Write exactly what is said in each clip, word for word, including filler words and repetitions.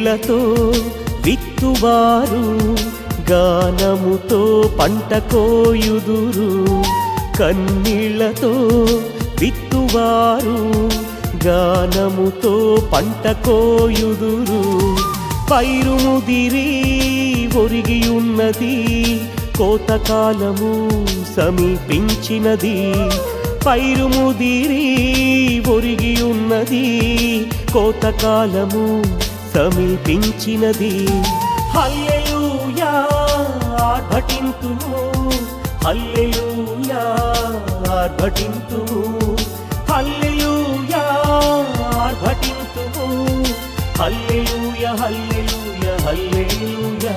కన్నీళ్లతో విత్తువారు గానముతో పంట కోయుదురు. కన్నీళ్లతో విత్తువారు గానముతో పంట కోయుదురు. పైరు ముదిరి ఒరిగియున్నది, కోతకాలము సమీపించినది. పైరు ముదిరి ఒరిగియున్నది, కోతకాలము సమీపించినది. హల్లెలూయా ఆర్భటింతుము, హల్లెలూయా ఆర్భటింతుము, హల్లెలూయా ఆర్భటింతుము, హల్లెలూయా హల్లెలూయా హల్లెలూయా.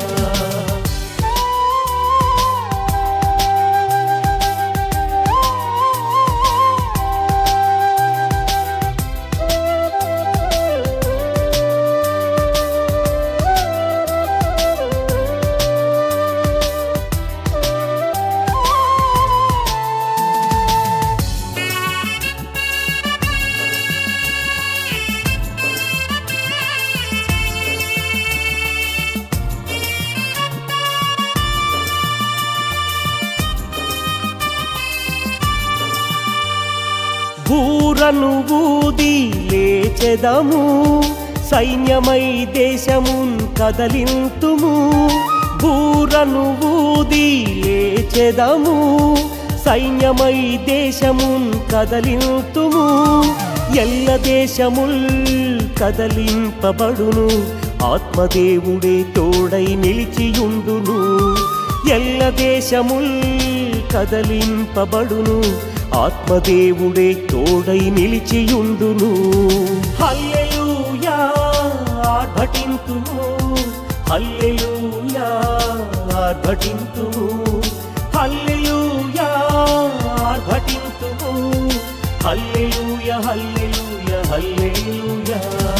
బూరను ఊది లేచెదము, సైన్యమై దేశమున్ కదలింతుము. బూరను ఊది లేచెదము, సైన్యమై దేశమున్ కదలింతుము. ఎల్ల దేశముల్ కదలింపబడును, ఆత్మదేవుడే తోడై నిలిచియుండును. ఎల్ల దేశముల్ కదలింపబడును, ఆత్మదేవుడే తోడై నిలిచియుండును. హల్లెలూయా ఆర్భటింతుము, హల్లెలూయా ఆర్భటింతుము, హల్లెలూయా ఆర్భటింతుము, హల్లెలూయా హల్లెలూయా హల్లెలూయా.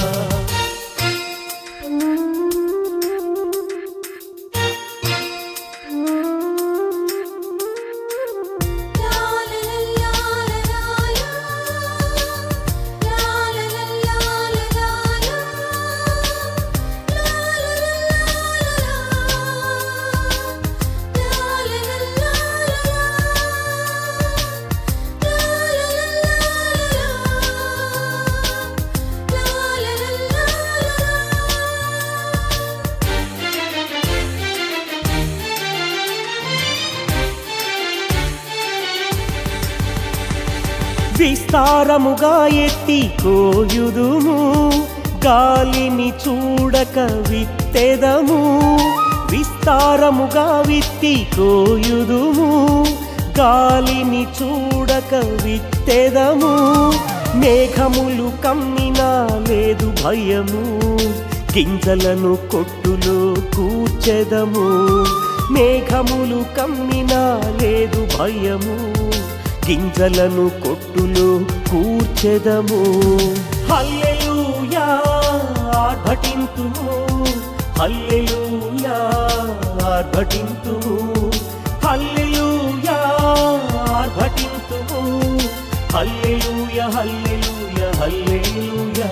విస్తారముగా ఎత్తి కోయుదుము, గాలిని చూడక విత్తెదము. విస్తారముగా విత్తి కోయుదుము, గాలిని చూడక విత్తెదము. మేఘములు కమ్మినా లేదు భయము, గింజలను కొట్టులో కూర్చెదము. మేఘములు కమ్మినా లేదు భయము, గింజలను కొట్టులో కూర్చెదము. హల్లెలూయా ఆర్భటింతుము, హల్లెలూయా ఆర్భటింతుము, హల్లెలూయా ఆర్భటింతుము, హల్లెలూయా హల్లెలూయా హల్లెలూయా.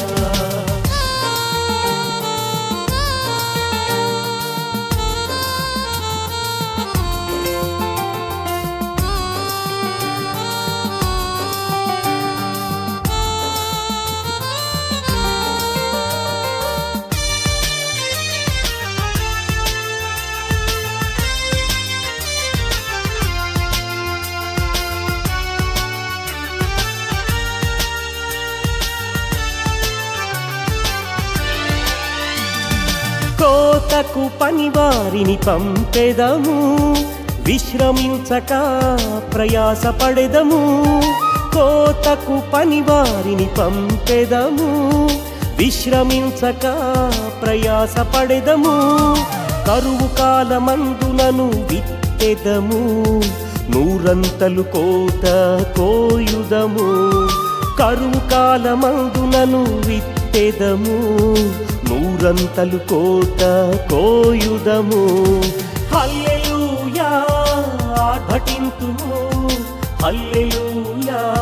కోతకు పనివారిని పంపెదము, విశ్రమించక ప్రయాసపడెదము. కోతకు పనివారిని పంపెదము, విశ్రమించక ప్రయాసపడెదము. కరువు కాలమందునను విత్తెదము, నూరంతలు కోత కోయుదము. కరువు కాలమందునను విత్తెదము, నూరంతలు కోత కోయుదము. హల్లెలూయా ఆర్భటింతుము, హల్లెలూయా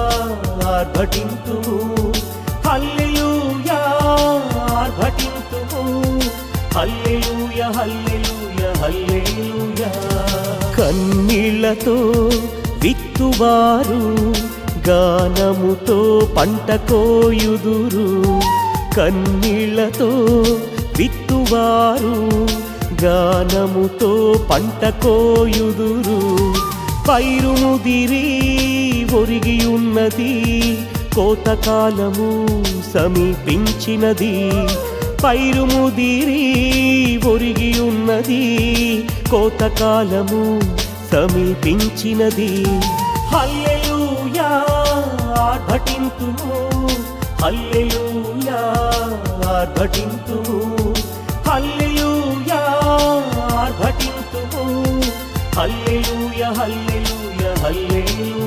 ఆర్భటింతుము, హల్లెలూయా ఆర్భటింతుము, హల్లెలూయా హల్లెలూయా హల్లెలూయా. కన్నీళ్లతో విత్తువారు గానముతో పంట కోయుదురు. కన్నీళ్లతో విత్తువారు గానముతో పంట కోయుదురు. పైరు ముదిరి ఒరిగి ఉన్నది, కోతకాలము సమీపించినది. పైరు ముదిరి ఒరిగి ఉన్నది, కోతకాలము సమీపించినది. హల్లెలూయా ఆర్భటింతుము, హల్లెలూయా ఆర్భటింతుము, హల్లెలూయా ఆర్భటింతుము, హల్లెలూయా హల్లెలూయా హల్లెలూయా.